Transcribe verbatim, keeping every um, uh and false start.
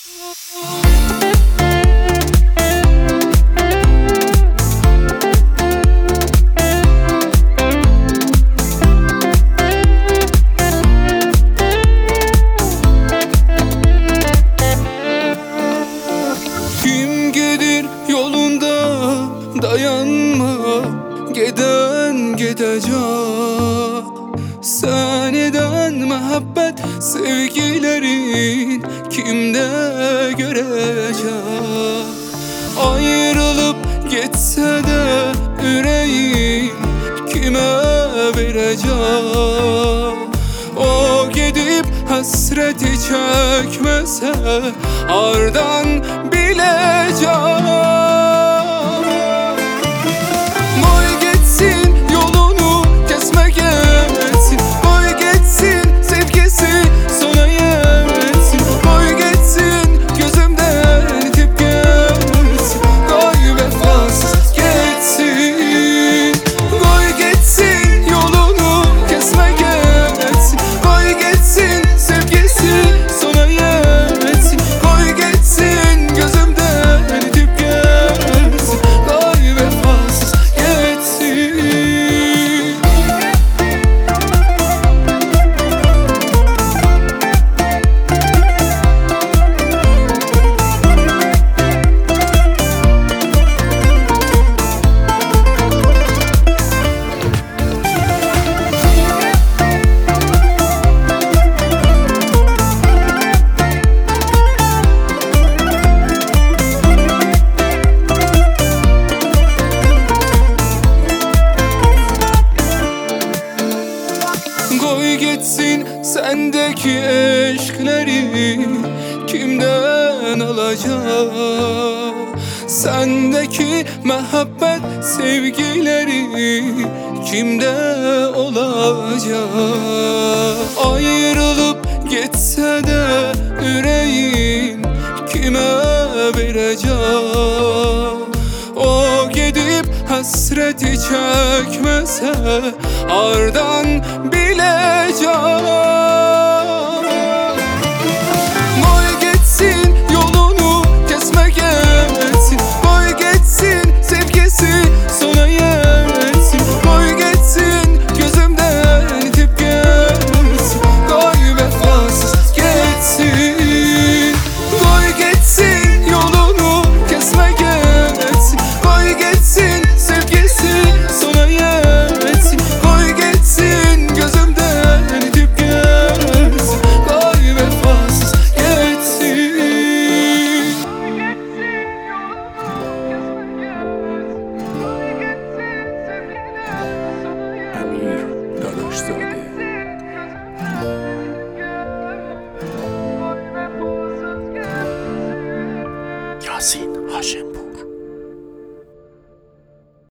Dayanma, geden gidecek. Seneden muhabbet sevgilerin kimde görecek? Ayrılıp gitse de yüreğim kime verecek? O gidip hasreti çekmese ardan bilecek. Koy gitsin sendeki eşkleri kimden alacak? Sendeki muhabbet sevgileri kimde olacak? Ayrılıp gitse de yüreğin kime verecek? O gidip hasreti çekmese ardan bilecek. Koy gitsin yolunu kesme gelsin, koy gitsin sevgisi sona yersin, koy gitsin gözümden itip gelsin, koy vefasız gitsin. Koy gitsin yolunu kesme gelsin, koy gitsin sevgisi sona yersin, koy gitsin gözümden itip gelsin, koy vefasız gitsin. Amir Dadaşzade Yasin Haşim